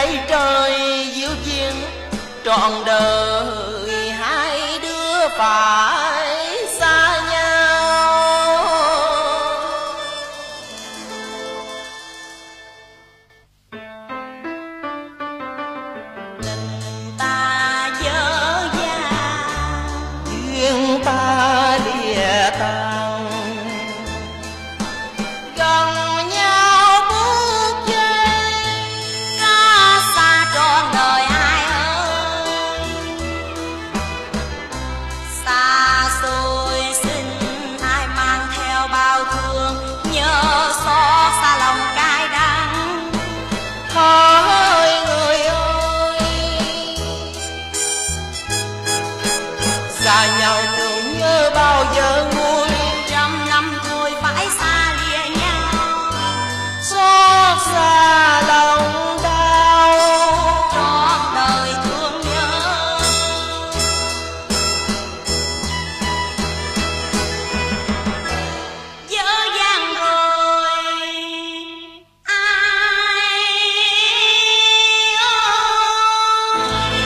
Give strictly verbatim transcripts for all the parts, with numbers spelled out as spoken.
để trời diệu duyên trọn đời hai đứa phải xa nhau. Tình ta dở dang, duyên ta lìa tàn, gần nhau bước chân, có xa trọn đời ai ơi. Xa xôi xin ai mang theo bao thương, nhớ xót xa lòng cay đắng. hỡi người ơi, xa nhau tưởng nhớ bao giờ nguôi, Trăm năm thôi phải xa lìa nhau, xót xa lòng đau. trọn đời thương nhớ. Dở dang rồi ai ơi.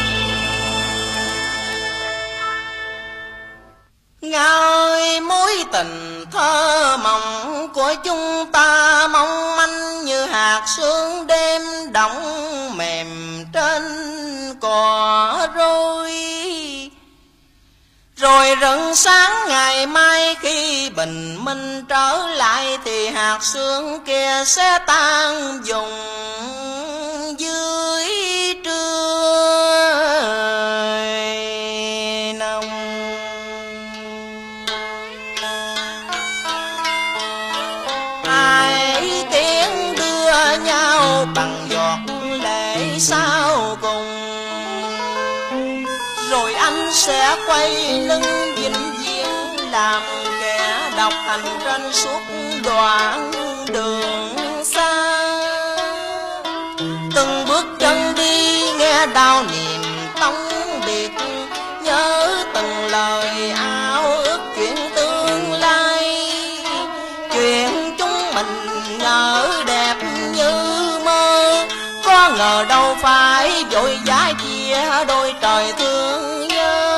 Ngơi mối tình thơ mộng của chúng ta, mong manh như hạt sương đêm đọng mềm trên cỏ roi. Rồi rạng sáng ngày mai khi bình minh trở lại, thì hạt sương kia sẽ tan dùng dưới trời nồng. Hai tiếng đưa nhau bằng giọt lệ sau cùng, rồi anh sẽ quay lưng vĩnh viễn làm kẻ độc hành trên suốt đoạn đường xa. Từng bước chân đi nghe đau niềm tống biệt, nhớ từng lời ao ước chuyện tương lai. Chuyện chúng mình ngỡ đẹp như mơ, có ngờ đâu phải vội vã chia đôi trời thương nhớ.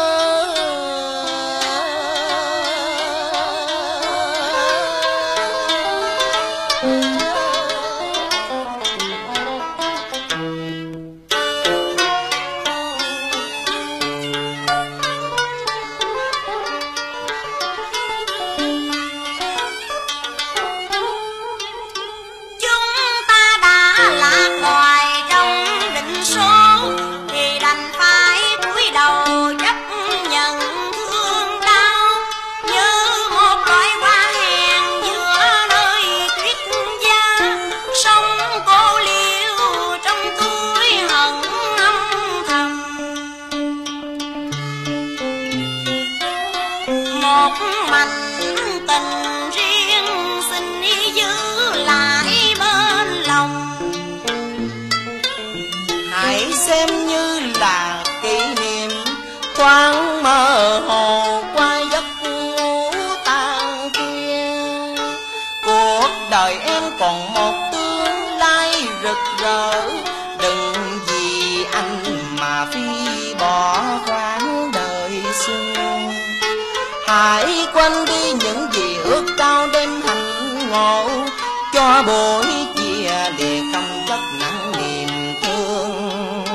Chúng ta đã lạc loài trong định số, thì đành phải cúi đầu chấp nhận thương đau. Như một loài hoa hèn giữa nơi tuyết giá, sông cô liêu trong túi hận âm thầm. Một mảnh tình riêng xin giữ lại bên lòng. Hãy xem như là kỷ niệm thoáng mơ hồ qua giấc ngủ tan khuya. Cuộc đời em còn một tương lai rực rỡ, đừng vì anh mà phi bỏ khoảng đời xưa. Hãy quên đi những gì ước cao đêm hạnh ngộ, cho buổi chia lìa không chất nặng niềm thương.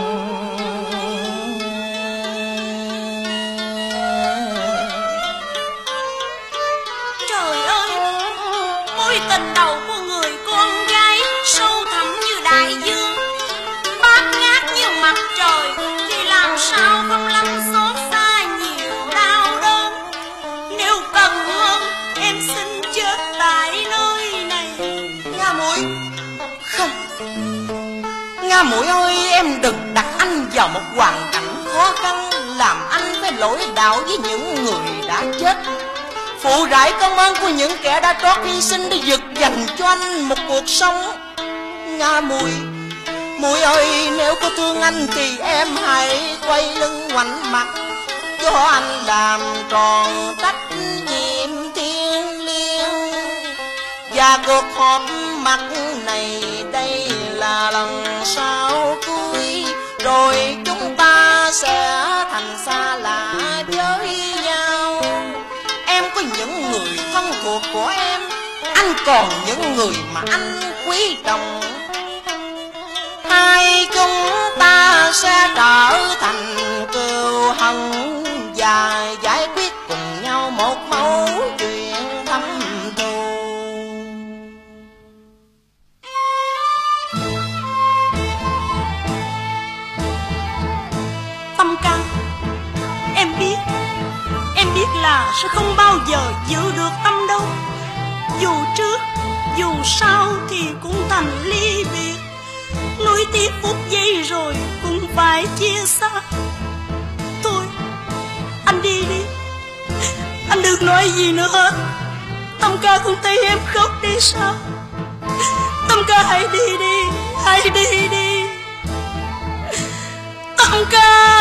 Trời ơi, mối tình đầu của người con gái sâu thẳm như đại dương, bát ngát như mặt trời, thì làm sao không lắm xót xa nhiều đau đớn. Nếu cần hơn, em xin chết tại nơi này. Nga muội, không, Nga muội ơi, em đừng đặt anh vào một hoàn cảnh khó khăn, làm anh phải lỗi đạo với những người đã chết, phụ rải công ơn của những kẻ đã trót hy sinh để vực dành cho anh một cuộc sống. Nga muội, muội ơi, nếu có thương anh thì em hãy quay lưng ngoảnh mặt, cho anh làm tròn trách nhiệm thiêng liêng. Và cuộc họp mặt này đây là lần sau cuối thuộc của em, anh còn những người mà anh quý trọng. Hai chúng ta sẽ trở thành cừu hận và giải quyết cùng nhau một mẫu chuyện thâm thù. Tâm Ca, em biết, em biết là sẽ không bao giờ giữ được Tâm đâu. Dù trước, dù sau thì cũng thành ly biệt. Nuối tiếc phút giây rồi cũng phải chia xa. Thôi, anh đi đi, anh đừng nói gì nữa hết. Tâm Ca không thấy em khóc đi sao? Tâm Ca hãy đi đi, hãy đi đi. Tâm Ca.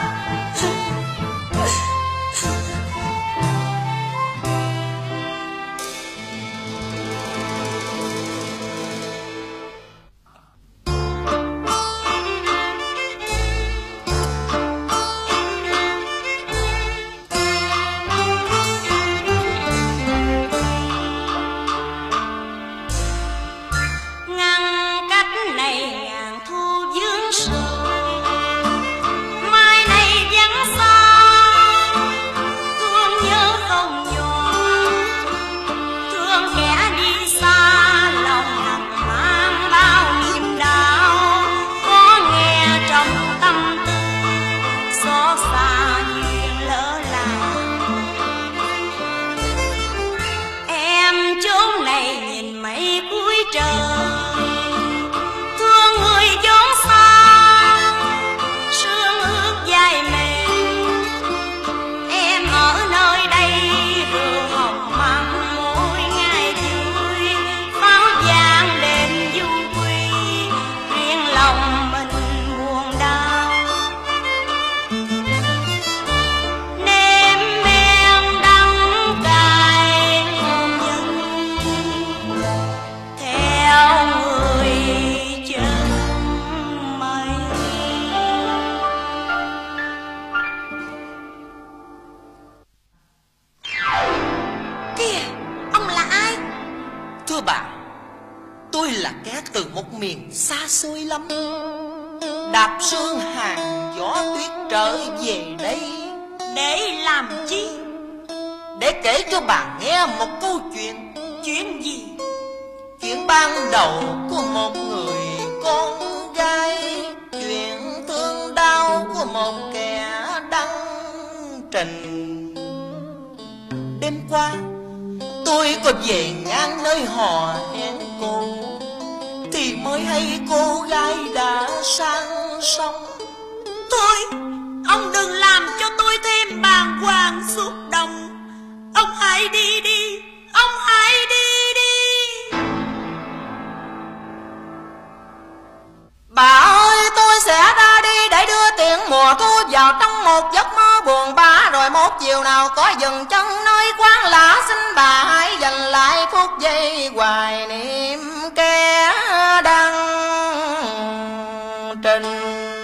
Xa xôi lắm, đạp sương hàng gió tuyết trở về đây. Để làm chi? Để kể cho bà nghe một câu chuyện. Chuyện gì? Chuyện ban đầu của một người con gái, chuyện thương đau của một kẻ đăng trình. Đêm qua tôi có về ngang nơi hò hẹn cô, thì mới hay cô gái đã sang sông. Thôi, ông đừng làm cho tôi thêm bàng hoàng xúc động. Ông hãy đi đi, ông hãy đi đi. Bà ơi, tôi sẽ ra đi để đưa tiền mùa thu vào trong một giấc mơ buồn bã. Rồi một chiều nào có dừng chân nơi quán lạ, xin bà hãy dành lại phút giây hoài niệm kẻ đăng trình.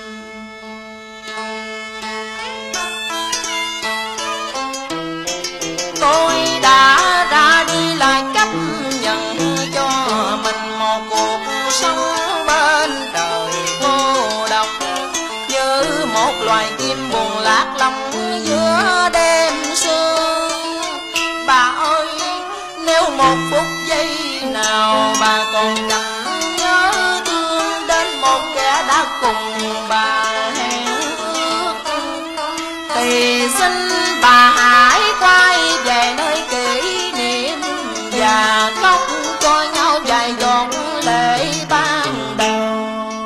Tôi đã ra đi là chấp nhận cho mình một cuộc sống bên đời cô độc, như một loài chim buồn lạc lòng giữa đêm sương. Bà ơi, nếu một phút giây nào bà còn chẳng nhớ thương đến một kẻ đã cùng bà hẹn ước, thì xin bà hãy quay về nơi kỷ niệm và khóc cho nhau vài giọt lệ ban đầu.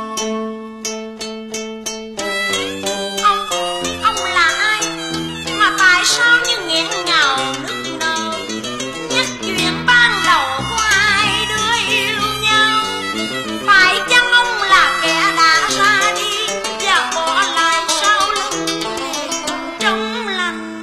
Ông, ông là ai mà tại sao như nghẹn ngào nức nở, nhắc chuyện ban đầu của hai đứa yêu nhau? Phải chăng ông là kẻ đã ra đi và bỏ lại sau lưng trong lành?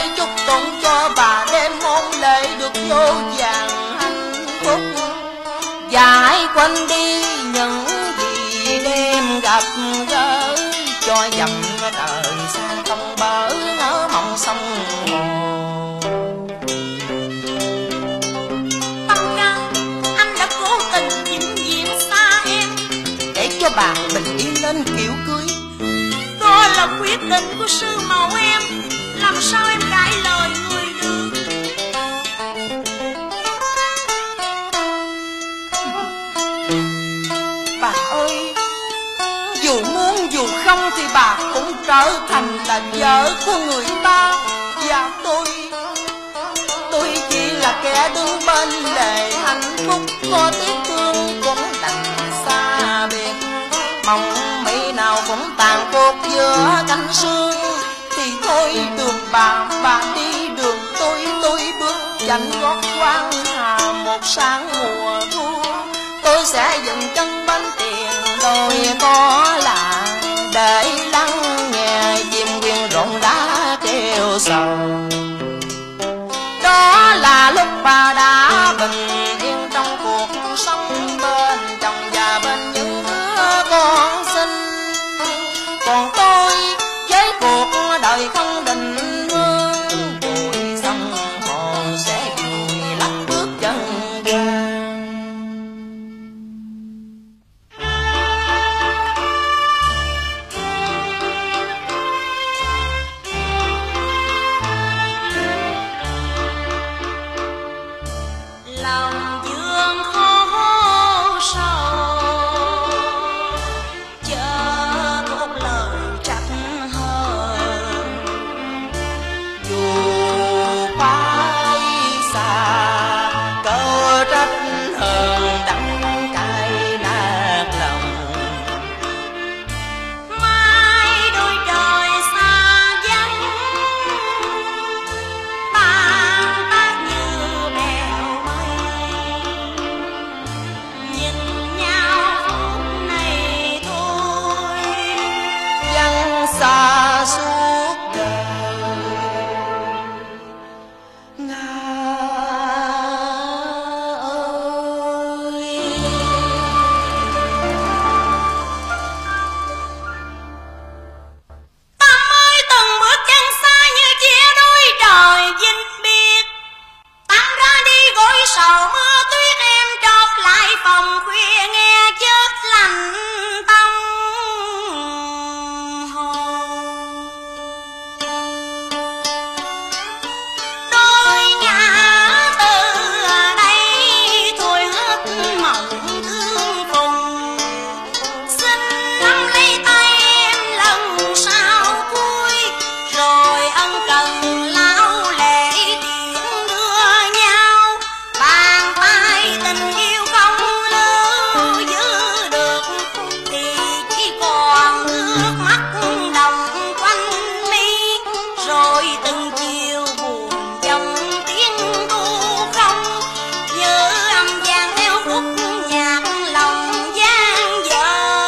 để chúc tụng cho bà đêm hôn lễ được vô vàng hạnh phúc. Giải quanh đi những gì đêm gặp gỡ, cho dầm đời xa không bờ ngỡ mộng sông hồ. Tâm ca, anh đã cố tình vĩnh viễn xa em để cho bà bình yên lên kiểu cưới. Đó là quyết định của sư mẫu em, làm sao em cãi lời người được. Bà ơi, dù muốn dù không thì bà cũng trở thành là vợ của người ta. Và tôi, tôi chỉ là kẻ đứng bên lề hạnh phúc, có tiếc thương cũng đành xa biệt. Mong mỹ nào cũng tàn cuộc giữa cánh sương. Thì thôi đường bà, bà đi đường tôi, tôi bước chạnh gót quan hà một sáng mùa thu. Tôi sẽ dừng chân bên tiền đồi có là để lắng nghe chim quyên rộn rã kêu sầu. Đó là lúc bà đã bình yên trong cuộc sống bên chồng và bên những đứa con xinh. Còn tôi với cuộc đời không định hướng, bụi sông hồ sẽ vùi lấp bước chân ra. Lòng dương khổ sầu, chớ thốt lời trách hờn. Dù phải xa câu trách hờn đắng cay nát lòng. Mai đôi trời xa vắng, tan tác như bèo mây. Nhìn nhau phút này thôi, Vắng xa suốt đời Nga ơi. ta mới từng bước chân xa như chia đôi trời vĩnh biệt. Tan ra đi gối sầu mưa tuyết, em trót lại phòng khuya nghe chớp lạnh tâm hồn. Đôi ngã từ đây thôi hết mộng thương phùng. Xin nắm lấy tay em lần sau cuối, rồi ân cần lao lệ tiễn đưa nhau. Bàn tay tình yêu không lưu giữ được, thì chỉ còn nước mắt đồng quanh mi. Rồi từng chiều buồn dòng tiếng tu không, như âm vang theo khúc nhạc lòng gian dở.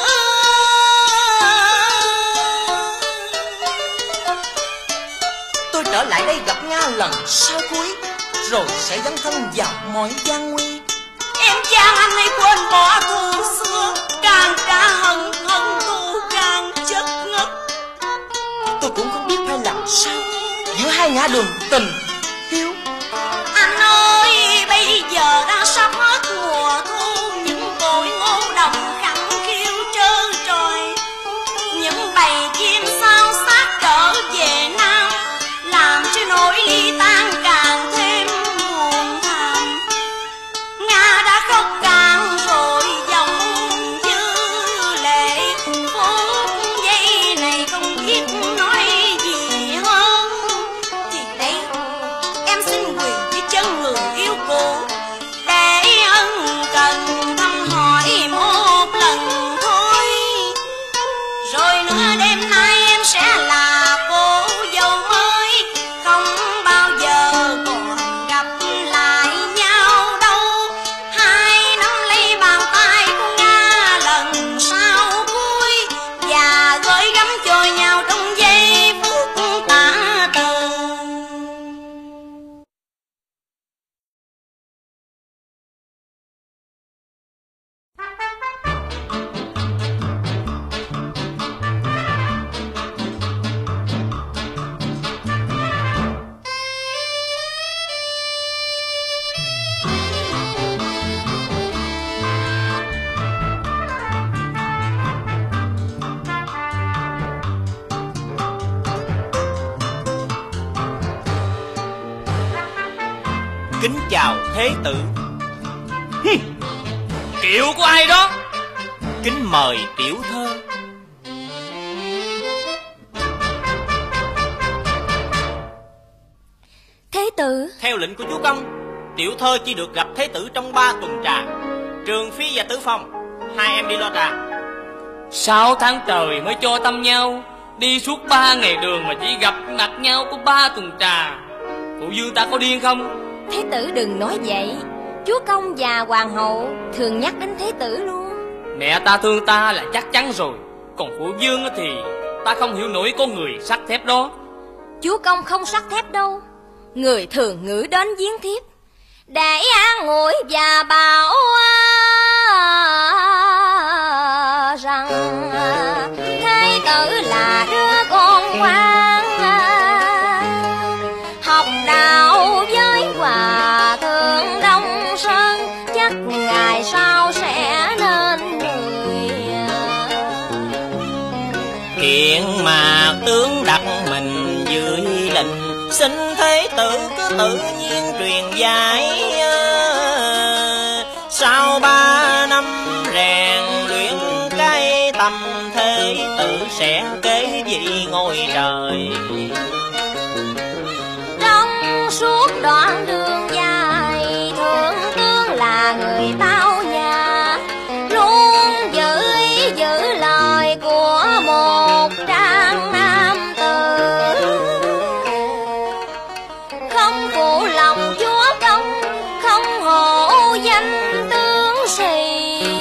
Tôi trở lại đây gặp Nga lần sau cuối, rồi sẽ dấn thân vào mọi gian nguy. Em chàng anh hãy quên bỏ thù xưa, càng trả hận hận thù càng chất ngất. Tôi cũng không biết phải làm sao giữa hai ngã đường tình hiếu. Anh ơi, bây giờ đã sắp hết mùa thu, những cội ngô đồng khẳng khiu trơ trọi. Những bầy chim sao xác trở về Nam, làm cho nỗi ly tan càng thêm buồn thảm. Nga đã khóc càng rồi dòng dư lệ, phút giây này không biết nói gì hơn. Thì đây em xin quỳ dưới chân người yêu cũ, để ân cần thăm hỏi một lần. Kính chào thế tử. Kiệu của ai đó? Kính mời tiểu thơ. Thế tử. Theo lệnh của chúa công, tiểu thơ chỉ được gặp thế tử trong ba tuần trà. Trường Phi và Tử Phong, hai em đi lo trà. Sáu tháng trời mới cho tâm nhau, đi suốt ba ngày đường mà chỉ gặp mặt nhau có ba tuần trà. Phụ vương ta có điên không? Thế tử đừng nói vậy. Chúa công và hoàng hậu thường nhắc đến thế tử luôn. Mẹ ta thương ta là chắc chắn rồi, còn phụ vương thì ta không hiểu nổi con người sắt thép đó. Chúa công không sắt thép đâu. Người thường ngữ đến giếng thiếp để an ủi và bảo rằng thế tử là đứa con ngoan, học đạo với hòa thượng Đông Sơn, chắc ngày sau sẽ nên người. Kiện mà tướng đặt mình dưới lệnh, xin thế tử cứ tự nhiên truyền dạy. Sau ba năm rèn luyện cái tâm, thế tử sẽ kế vị ngôi trời. Trong suốt đoạn đường dài, thượng tướng là người tao nhã, luôn giữ ý giữ lời của một trang nam tử, không phụ lòng chúa công, không hổ danh tướng sĩ.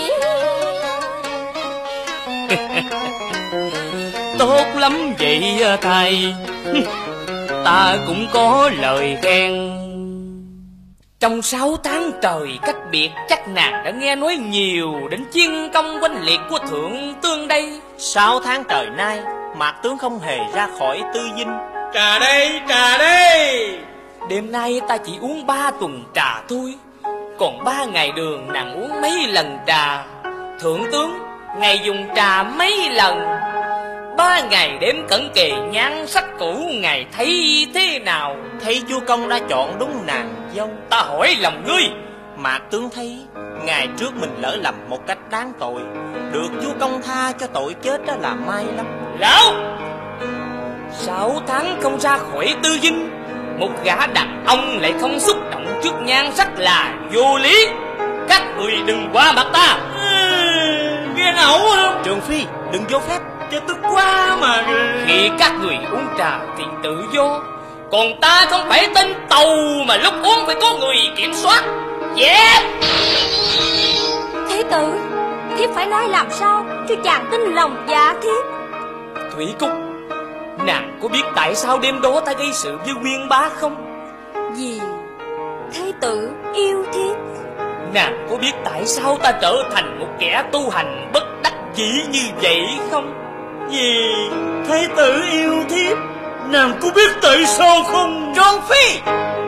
Tốt lắm vậy thầy. Ta cũng có lời khen. Trong sáu tháng trời cách biệt, chắc nàng đã nghe nói nhiều đến chiến công oanh liệt của thượng tướng đây. Sáu tháng trời nay, Mạc tướng không hề ra khỏi Tư Dinh. Trà đây, trà đây. Đêm nay ta chỉ uống ba tuần trà thôi, còn ba ngày đường nàng uống mấy lần trà. Thượng tướng, ngày dùng trà mấy lần? Ba ngày đêm cận kề nhan sắc cũ, ngày thấy thế nào? Thấy chúa công đã chọn đúng nàng dâu. Ta hỏi lòng ngươi. Mạc tướng thấy ngày trước mình lỡ lầm một cách đáng tội, được chúa công tha cho tội chết đó là may lắm. Lão, sáu tháng không ra khỏi Tư Dinh, một gã đàn ông lại không xúc động trước nhan sắc là vô lý. Các người đừng qua mặt ta. Nghe ẩu không? Trường Phi, đừng vô phép. Cho tức quá mà. Khi các người uống trà thì tự do, còn ta không phải tên tàu mà lúc uống phải có người kiểm soát. Yeah. Thế tử, thiếp phải nói làm sao cho chàng tin lòng dạ thiếp. Thủy Cúc, nàng có biết tại sao đêm đó ta gây sự với Nguyên Bá không? Vì thế tử yêu thiếp. Nàng có biết tại sao ta trở thành một kẻ tu hành bất đắc dĩ như vậy không? Vì thế tử yêu thiếp. Nàng có biết tại sao không? Trương Phi,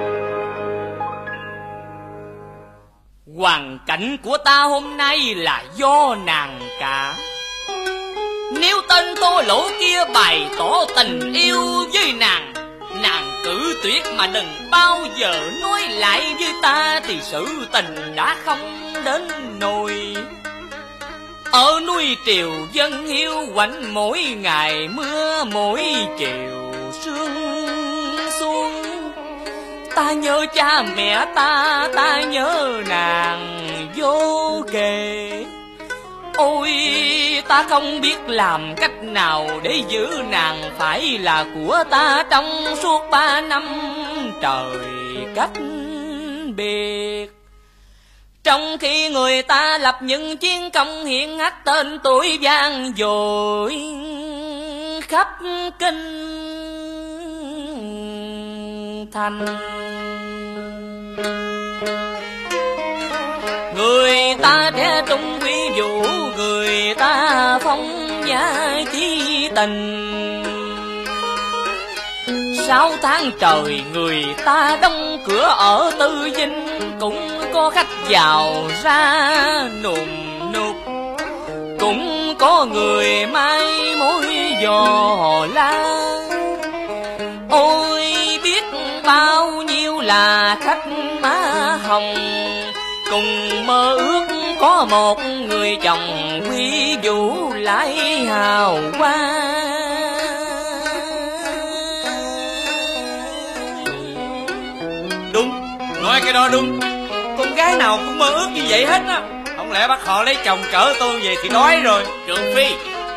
hoàn cảnh của ta hôm nay là do nàng cả. Nếu tên Tô Lỗ kia bày tỏ tình yêu với nàng, nàng cử tuyệt mà đừng bao giờ nói lại với ta, thì sự tình đã không đến nồi. Ở núi Triều dân hiu quạnh, mỗi ngày mưa mỗi chiều sương xuống. Ta nhớ cha mẹ ta, ta nhớ nàng vô kề. Ôi, ta không biết làm cách nào để giữ nàng phải là của ta trong suốt ba năm trời cách biệt. Trong khi người ta lập những chiến công hiển hách, tên tuổi vang dội khắp kinh thành. Người ta trẻ trung quý vũ, người ta phong nhã chí tình. Sáu tháng trời người ta đóng cửa ở Tư Dinh, cũng có khách vào ra nùm nụp, cũng có người mai mối dò la. Ôi biết bao nhiêu là khách má hồng, cùng mơ ước có một người chồng quý vũ lại hào quang. Đúng, nói cái đó đúng. Con gái nào cũng mơ ước như vậy hết á. Không lẽ bắt họ lấy chồng cỡ tôi về thì đói rồi. Trượng Phi,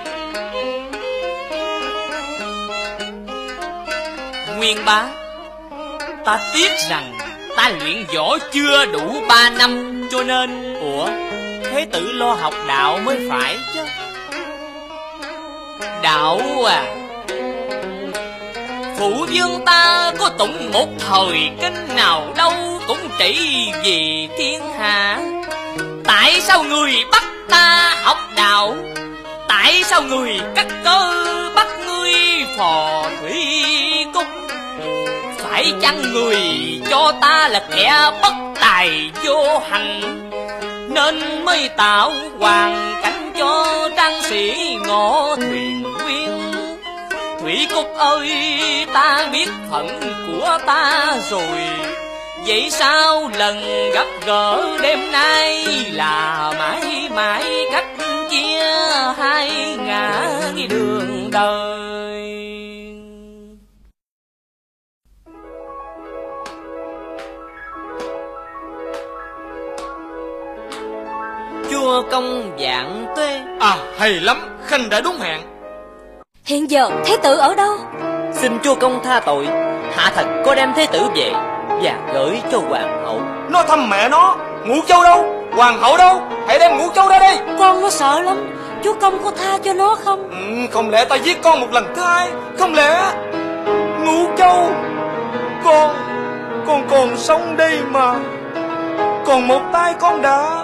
Nguyên bá, ta tiếc rằng ta luyện võ chưa đủ ba năm, cho nên... Ủa, Thế tử lo học đạo mới phải chứ. Đạo à, phụ vương ta có tụng một thời kinh nào đâu cũng trị vì thiên hạ. Tại sao người bắt ta học đạo? Tại sao người cắt cơ bắt ngươi phò thủy cung? Phải chăng người cho ta là kẻ bất tài vô hành, nên mới tạo hoàn cảnh cho trang sĩ ngõ thuyền quyên? Thủy Cúc ơi, ta biết phận của ta rồi. Vậy sao lần gặp gỡ đêm nay là mãi mãi cách chia hai ngả đường đời? Chúa công vạn tuế. À, hay lắm, Khanh đã đúng hẹn. Hiện giờ Thế tử ở đâu? Xin chúa công tha tội, hạ thần có đem Thế tử về và gửi cho hoàng hậu. Nó thăm mẹ nó. Ngũ Châu đâu? Hoàng hậu đâu? Hãy đem Ngũ Châu ra đây. Con nó sợ lắm, chúa công có tha cho nó không? Ừ, không lẽ ta giết con một lần thứ hai? Không lẽ... Ngũ Châu, Con Con còn sống đây mà. Còn một tay con đã...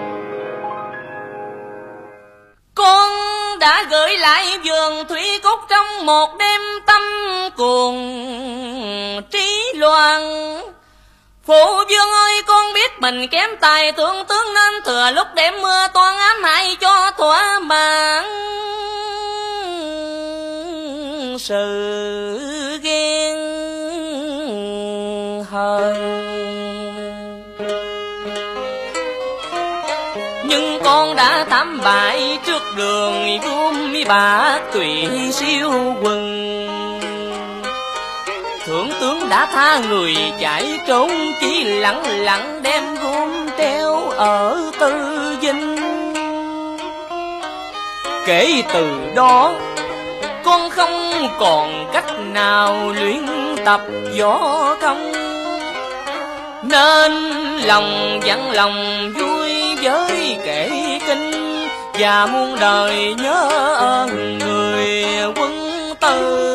Con đã gửi lại vườn Thủy Cúc trong một đêm tâm cuồng trí loạn. Phụ vương ơi, con biết mình kém tài thượng tướng, nên thừa lúc đêm mưa toan ám hại cho thỏa mãn sự ghen hờn. Nhưng con đã thảm bại trước đường gươm bạc tùy siêu quần. Thượng tướng đã tha người chạy trốn, chỉ lặng lặng đem gươm treo ở Tư Dinh. Kể từ đó con không còn cách nào luyện tập võ công, nên lòng dặn lòng vui với kể kinh, và muôn đời nhớ ơn người quân tử.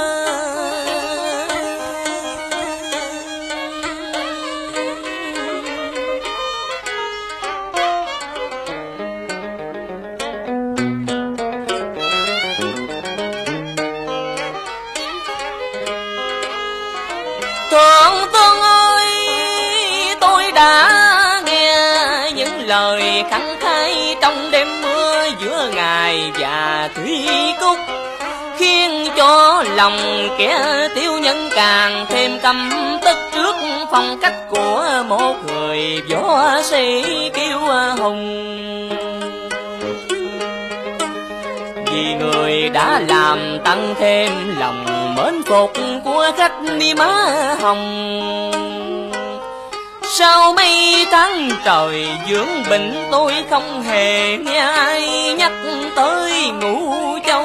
Thượng tướng ơi, tôi đã nghe những lời khẳng khái trong đêm mưa giữa ngài và Thủy Cúc, khiến cho lòng kẻ tiểu nhân càng thêm căm tức trước phong cách của một người võ sĩ kiêu hùng. Vì người đã làm tăng thêm lòng mến phục của khách đi má hồng. Sau mấy tháng trời dưỡng bệnh, tôi không hề nghe ai nhắc tới Ngũ Châu.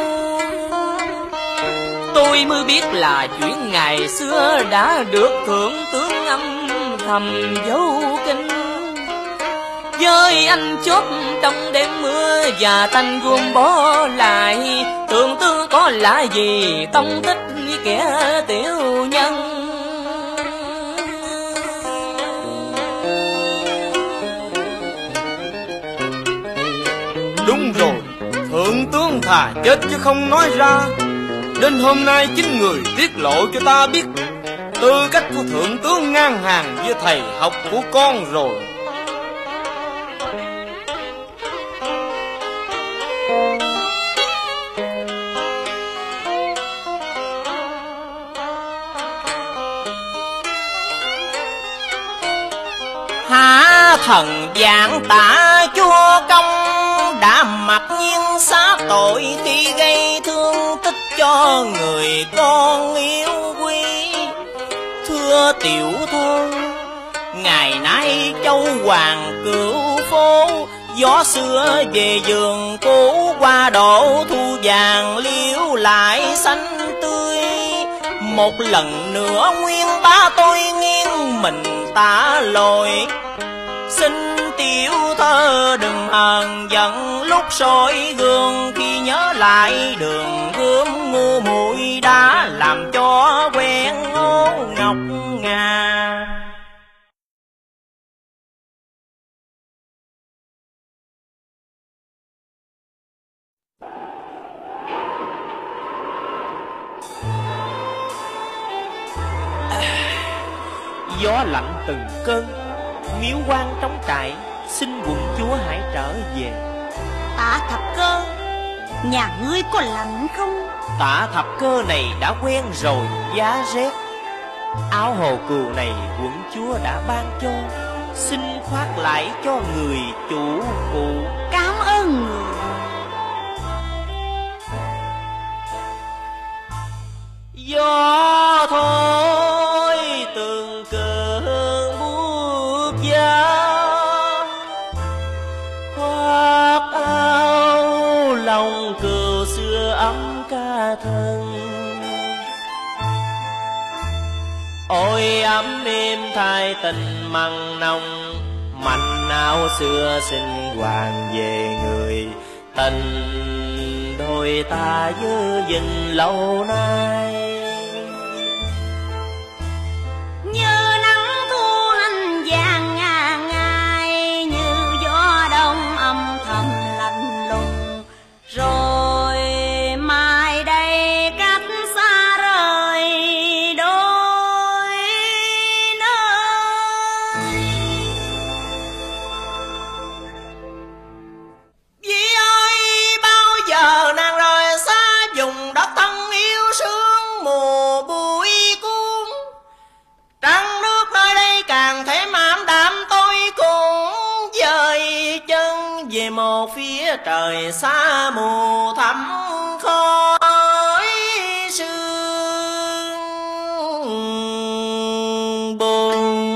Tôi mới biết là chuyện ngày xưa đã được thượng tướng âm thầm giấu kinh. Với anh chốt trong đêm mưa và thanh gươm bỏ lại, thượng tướng có lạ gì tông tích kẻ tiểu nhân. Đúng rồi, thượng tướng thà chết chứ không nói ra. Đến hôm nay chính người tiết lộ cho ta biết tư cách của thượng tướng ngang hàng với thầy học của con rồi. Hạ thần giảng tạ chúa công đã mặc nhiên xá tội khi gây thương tích cho người con yêu quý. Thưa tiểu thơ, ngày nay châu hoàng cửu phố, gió xưa về vườn cũ, qua độ thu vàng liễu lại xanh tươi. Một lần nữa nguyên ba tôi nghiêng mình tả lỗi, xin tiểu thơ đừng hờn giận lúc soi gương, khi nhớ lại đường gươm ngu muội đã làm cho quen ngô ngọc ngà. Gió lạnh từng cơn, miếu quan trống trải, xin quận chúa hãy trở về. Tạ Thập Cơ, nhà ngươi có lạnh không? Tạ Thập Cơ này đã quen rồi giá rét. Áo hồ cừu này quận chúa đã ban cho, xin khoác lại cho người chủ cũ. Cảm ơn người. Gió thôi từng cơn buốt giá, khoác áo lòng cừu xưa ấm ca thân. Ôi ấm êm thay tình mặn nồng, mảnh áo xưa xin hoàng về người. Tình đôi ta giữ gìn lâu nay, như nắng thu hành vàng ngà ngày, như gió đông âm thầm lạnh lùng. Rồi mai đây cách xa rời đôi nơi. Vì ơi bao giờ nàng rời xa vùng đất thân yêu sương mù bụi cuốn. Trăng nước nơi đây càng thêm ảm đạm, tôi cũng dời chân về một phía trời xa mù thẳm khói sương buồn.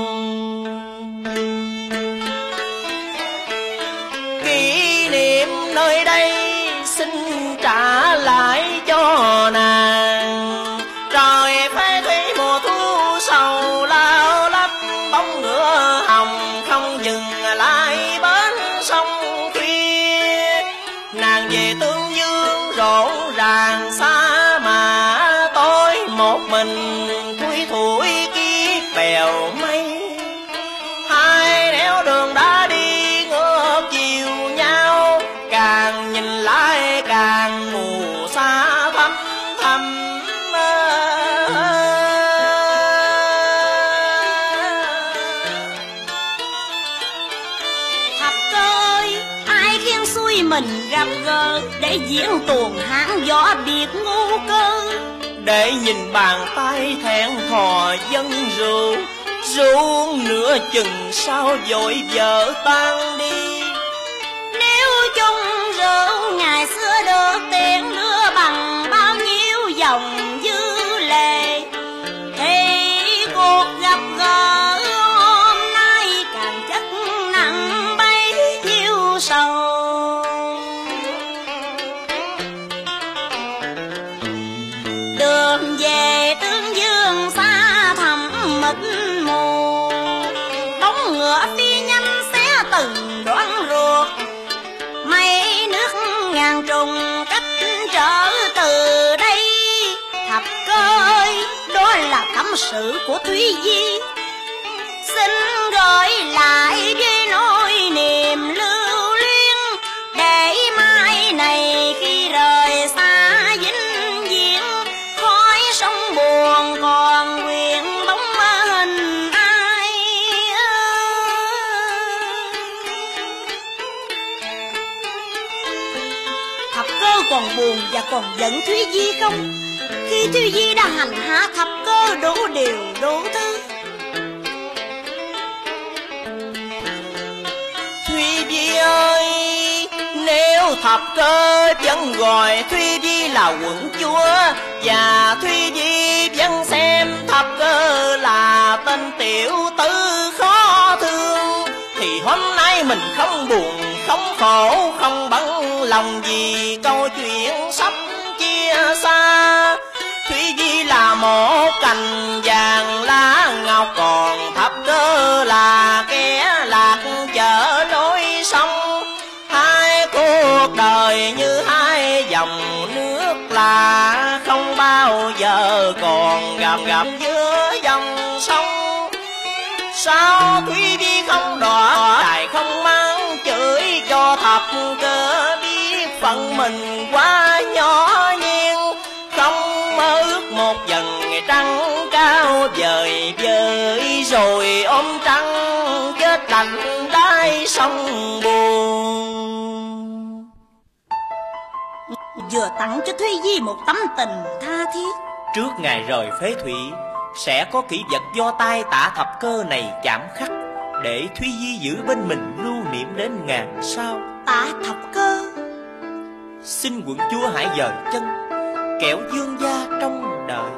Kỷ niệm nơi đây xin trả lại cho nàng. Trời phai thủy mùa thu sầu lao lấp, bóng ngựa hồng không dừng lại bến sông khuya. Nàng về Tương Dương rộn ràng xa mà, tôi một mình thui thủi kiếp bèo mây. Hai nẻo đường đã đi ngược chiều nhau, càng nhìn lại càng mù xa thăm thăm. Thập Cơ ơi, ai khiến xuôi mình gặp gỡ, để diễn tuồng hán gió biệt ngu cơ. Để nhìn bàn tay thẹn thò dân rượu, rượu nửa chừng sao vội vợ tan đi. Nếu chung rượu ngày xưa được tiền lứa bằng bao nhiêu dòng dư lệ, thì cuộc gặp gỡ hôm nay càng chất nặng bấy nhiêu sầu. Đường về Tương Dương xa thẳm mịt mù, bóng ngựa phi nhanh xé từng đoạn ruột. Mấy nước ngàn trùng cách trở từ đây. Thập Cơ ơi, đó là tâm sự của Thúy Di, xin gửi lại với nỗi niềm lưu luyến, để mai này khi rời xa vĩnh viễn, khói sông buồn còn quyện bóng hình ai. Thập Cơ còn buồn và còn giận Thúy Di không? Khi Thúy Di đã hành hạ Thập Cơ đủ điều đủ thứ. thập cơ vẫn gọi Thúy Vi là quận chúa, và Thúy Vi vẫn xem thập cơ là tên tiểu tử khó thương. Thì hôm nay mình không buồn, không khổ, không bận lòng vì câu chuyện sắp chia xa. Thúy Vi là một cành vàng lá ngọc, còn thập cơ là kẻ lạc chợ lối sông. Hai cuộc đời như hai dòng nước lạ, không bao giờ còn gặp gặp giữa dòng sông. Sao Thúy Vi không đọa đài, không mang chửi cho thập cơ biết phận mình quá nhỏ nhen, không mơ ước một dần ngày trăng cao vời vời, rồi ôm trăng chết lạnh đáy sông buồn. Vừa tặng cho Thúy Vi một tấm tình tha thiết. Trước ngày rời phế thủy sẽ có kỷ vật do tay Tả Thập Cơ này chạm khắc, để Thúy Vi giữ bên mình lưu niệm đến ngàn sau. Tả Thập Cơ, xin quận chúa hãy dời chân, kẻo dương gia trong đời.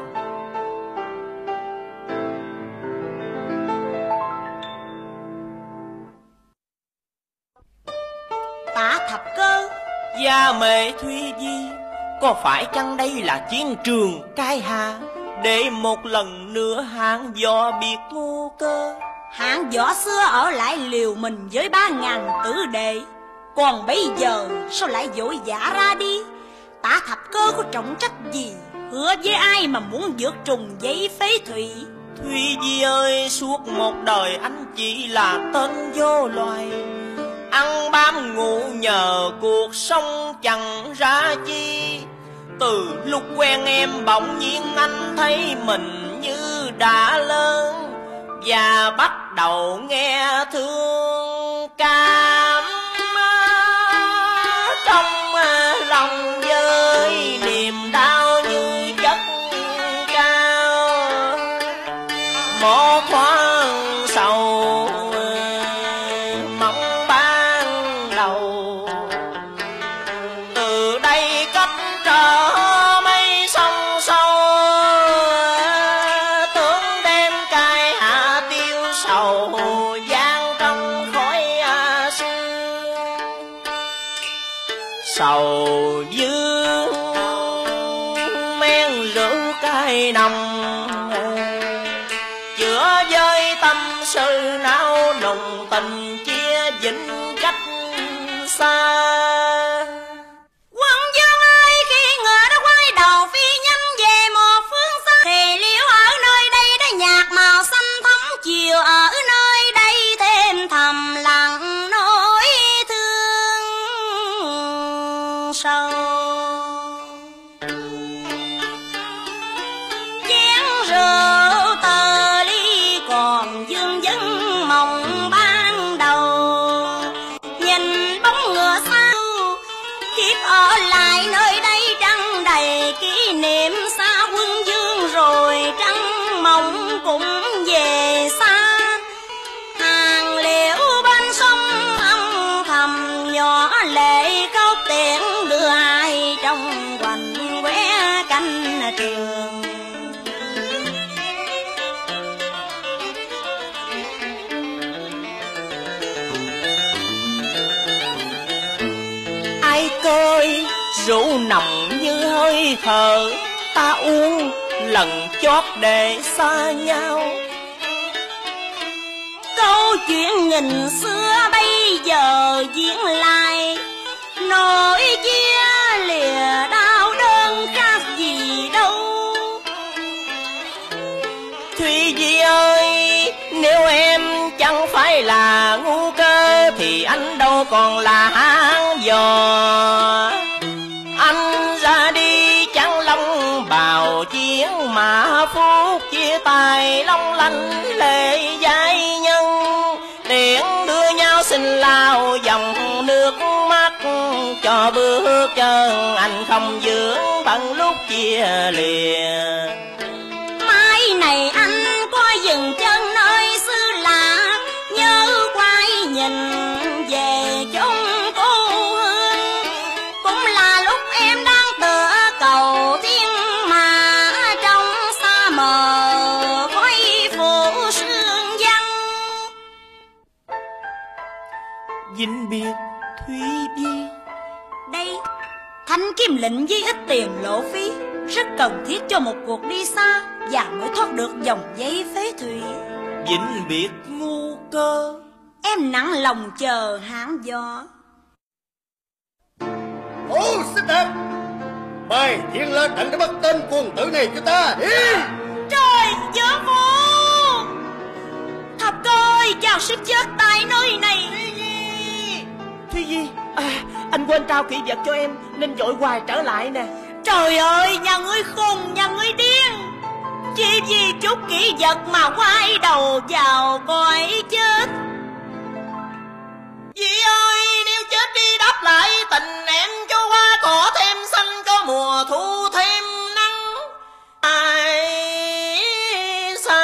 Tả Thập Cơ, Gia mẹ Thúy Vi, có phải chăng đây là chiến trường Cái Hà, để một lần nữa hạng võ biệt ngu cơ? hạng võ xưa ở lại liều mình với ba ngàn tử đệ, còn bây giờ sao lại vội vã ra đi? Tả Thập Cơ có trọng trách gì, hứa với ai mà muốn vượt trùng giấy phế thủy? Thúy Vi ơi, suốt một đời anh chỉ là tên vô loài, ăn bám ngủ nhờ cuộc sống chẳng ra chi. Từ lúc quen em bỗng nhiên anh thấy mình như đã lớn, và bắt đầu nghe thương cảm trong lòng với niềm đau như chất cao. Một thoáng sầu mong ban đầu, từ đây cách trở mấy sông sâu, tướng đem cay hạ tiêu sầu gian trong khói sương. Sầu dương men rượu cay nồng, chữa vơi tâm sự não nùng, tình chia vĩnh cách xa. Quân vương ơi, khi ngựa đã quay đầu phi nhanh về một phương xa, thì liễu ở nơi đây đã nhạt màu xanh thắm, chiều ở nơi đây thêm thầm lặng nỗi thương sâu. Chén rượu tờ ly còn vương vấn mộng ban đầu, nhìn bóng ngựa xa kiếp ở lại nơi đây trăng đầy kỷ niệm xa quân vương, rồi trăng mộng cũng về xa. Hàng liễu bên sông âm thầm nhỏ lệ khóc tiễn đưa ai trong quạnh quẻ canh trường. Ai cơi rượu nồng như hơi thở, ta uống lần chót để xa nhau. Câu chuyện nghìn xưa bây giờ diễn lại, nỗi chia lìa đau đớn khác gì đâu. Thúy Vi ơi, nếu em chẳng phải là ngu cơ, thì anh đâu còn là hán dò. Anh ra đi chẳng long bào chiến mà phút chia tay long lanh lệ giai nhân. Tiễn đưa nhau xin lao dòng nước mắt, cho bước chân anh không vướng bận lúc chia lìa. Mai này anh có dừng chân nơi xứ lạ, nhớ quay nhìn về chốn cô hương. vĩnh biệt Thúy Vi. Đây, thanh kim lệnh với ít tiền lộ phí, rất cần thiết cho một cuộc đi xa và mới thoát được dòng dây phế thủy. Vĩnh biệt ngu cơ, em nặng lòng chờ hãng gió. Ô xích đẹp, mày thiên lên đánh cái bắt tên quân tử này cho ta đi. Trời vỡ vô, thập coi chào sẽ chết tại nơi này. Thúy Vi, à, anh quên trao kỷ vật cho em nên vội hoài trở lại nè. Trời ơi, nhà ngươi khùng, nhà ngươi điên, chỉ vì chút kỷ vật mà quay đầu vào cõi chết. Dì ơi, nếu chết đi đáp lại tình em cho hoa cỏ thêm xanh, có mùa thu thêm nắng. Ai xa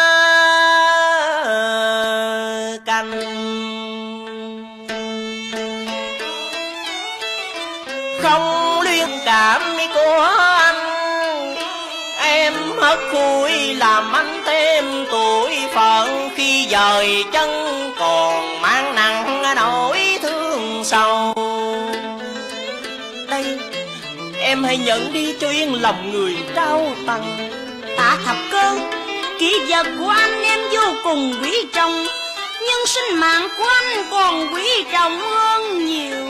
canh không liên cảm của anh, em hất hủi làm anh thêm tuổi phận, khi dời chân còn mang nặng nỗi thương sầu. Đây, em hãy nhận đi cho yên lòng người trao tặng. Tạ Thập Cơ, kỷ vật của anh em vô cùng quý trọng, nhưng sinh mạng của anh còn quý trọng hơn nhiều.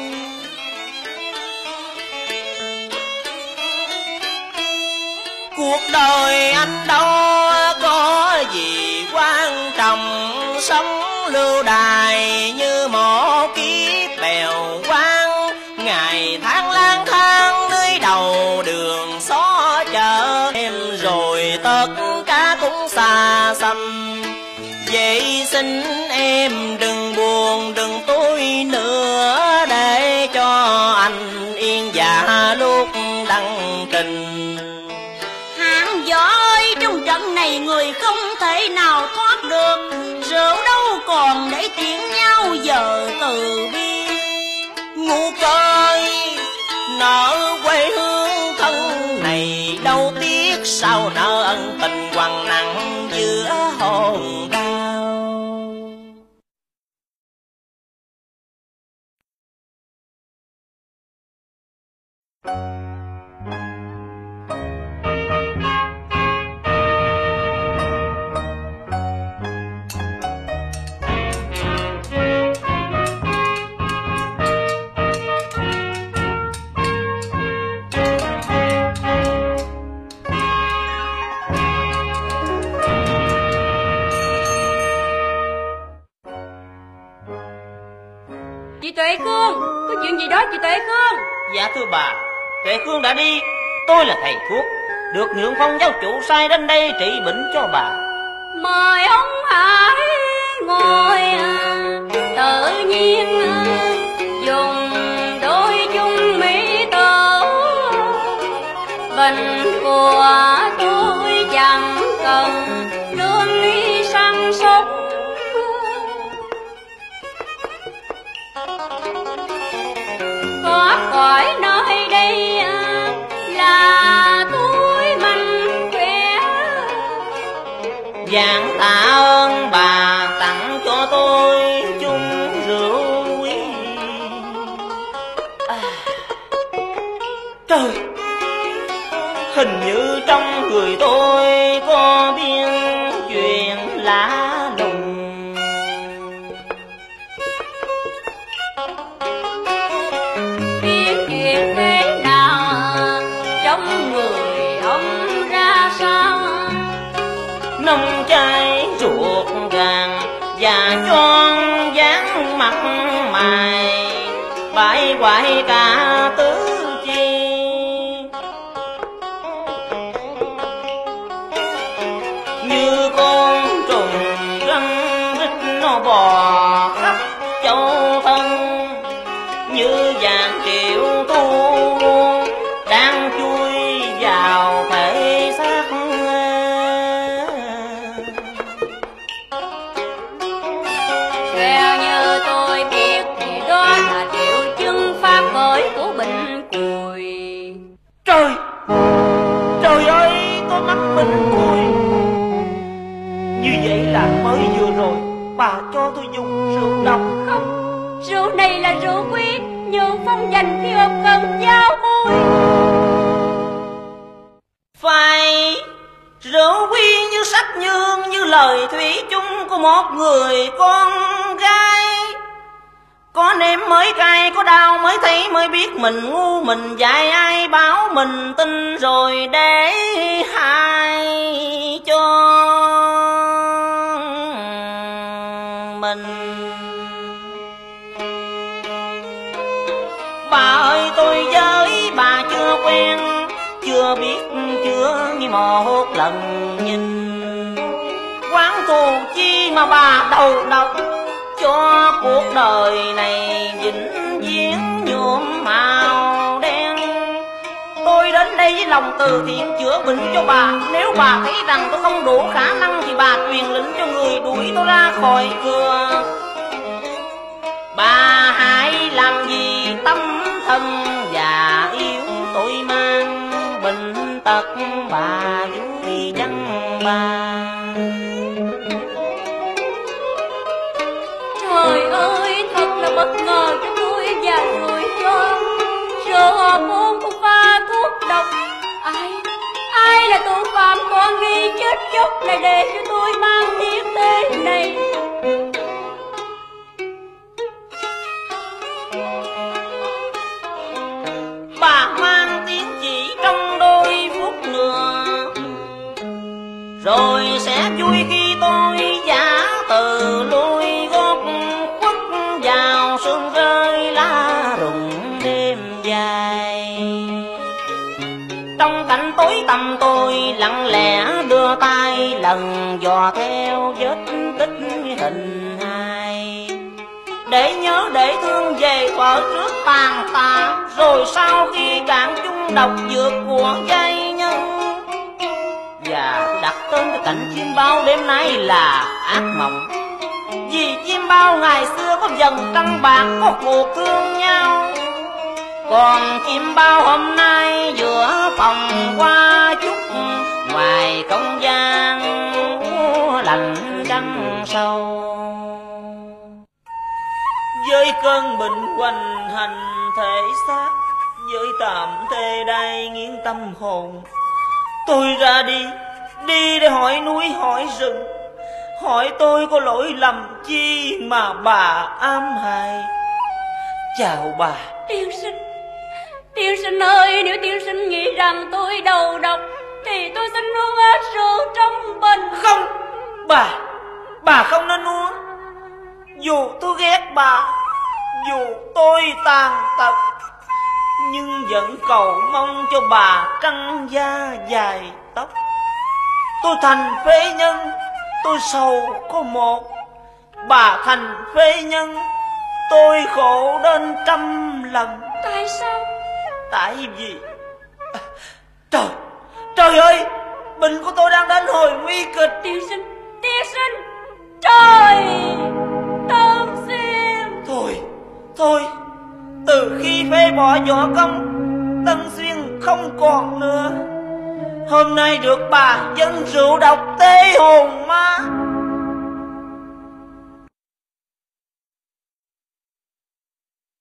Cuộc đời anh đâu có gì quan trọng, sống lưu đày như một kiếp bèo quang, ngày tháng lang thang nơi đầu đường xó chợ em, rồi tất cả cũng xa xăm. Vậy xin em đừng buồn đừng tôi nữa, để cho anh yên dạ lúc đăng trình. Hạng Võ ơi, trong trận này người không thể nào thoát được, rượu đâu còn để tiễn nhau giờ từ bi. Ngu cơ nợ quê hương thân này đâu tiếc, sao nợ ân tình quằn nặng giữa hồn đau. Chị Tuệ Khương, có chuyện gì đó chị Tuệ Khương? Dạ thưa bà, Tuệ Khương đã đi. Tôi là thầy thuốc, được Nhượng Phong giáo chủ sai đến đây trị bệnh cho bà. Mời ông hãy ngồi tự nhiên, dùng đôi chung mỹ tơ. Bệnh của tôi chẳng cần lương y săn sóc, có khỏi nơi đây là tôi mạnh khỏe. Vạn tạ ơn bà tặng cho tôi chung rượu quý. À, trời, hình như trong người tôi có biên chuyện lạ lùng. Biết chuyện thế nào, trong người ông ra sao? Nông chai ruột gàn và choáng dáng mặt mày, bãi hoại cả tứ chi. Như con trùng răng rít nó bò khắp châu thân, như vàng triệu tu đang chui vào thể xác. Theo như tôi biết thì đó là triệu chứng phát khởi của bệnh cùi. Trời, trời ơi, tôi mắc bệnh cùi. Như vậy là mới vừa rồi bà cho tôi dùng rượu độc. Không, Rượu này là rượu quý, nhường phong dành khi ôm cần giao vui. Phải rượu quý như sắc nhương, như lời thủy chung của một người con gái. Có nếm mới cay, có đau mới thấy, mới biết mình ngu mình dạy ai bảo mình tin rồi để hại cho mình. Bà ơi tôi với bà chưa quen, chưa biết chưa như một lần nhìn. Quán thù chi mà bà đầu độc, cho cuộc đời này vĩnh viễn nhuộm màu đen. Tôi đến đây với lòng từ thiện chữa bệnh cho bà. Nếu bà thấy rằng tôi không đủ khả năng thì bà truyền lệnh cho người đuổi tôi ra khỏi cửa. Bà hãy làm gì tâm thân già yếu tôi mang, bệnh tật bà vui chăng bà. Trời ơi, thật là bất ngờ cho tôi và rủi ro. Rượu buông của pha thuốc độc. Ai, ai là tội phạm con ghi chết chóc này để cho tôi mang tiếng thế này. Bà mang tiếng chỉ trong đôi phút nữa, rồi sẽ vui khi tôi giả từ lui gót khuất vào sương rơi lá rụng đêm dài. Trong cảnh tối tăm tôi lặng lẽ đưa tay lần dò theo vết tích hình hài, để nhớ để thương về vợ trước tàn tạ, rồi sau khi cạn chung độc dược của giai nhân. Và đặt tên cái cảnh chim bao đêm nay là ác mộng, vì chim bao ngày xưa có dần trăng bạc, có cuộc thương nhau. Còn chim bao hôm nay giữa phòng qua chút, ngoài không gian lạnh trăng sâu. Với cơn bệnh hoành hành thể xác, với tạm thê đai nghiến tâm hồn, tôi ra đi, đi để hỏi núi hỏi rừng, hỏi tôi có lỗi lầm chi mà bà ám hại. Chào bà. Tiên sinh, tiên sinh ơi, nếu tiên sinh nghĩ rằng tôi đầu độc thì tôi xin uống hết rượu trong bình. Không, bà, bà không nên uống. Dù tôi ghét bà, dù tôi tàn tật, nhưng vẫn cầu mong cho bà trăng da dài tóc. Tôi thành phế nhân, tôi sầu có một. Bà thành phế nhân, tôi khổ đến trăm lần. Tại sao? Tại vì à, trời, trời ơi, bệnh của tôi đang đến hồi nguy kịch. Tiên sinh, tiên sinh, trời, Tân Xuyên. Thôi, thôi, từ khi phê bỏ võ công, Tân Xuyên không còn nữa. Hôm nay được bà dân rượu độc tê hồn ma,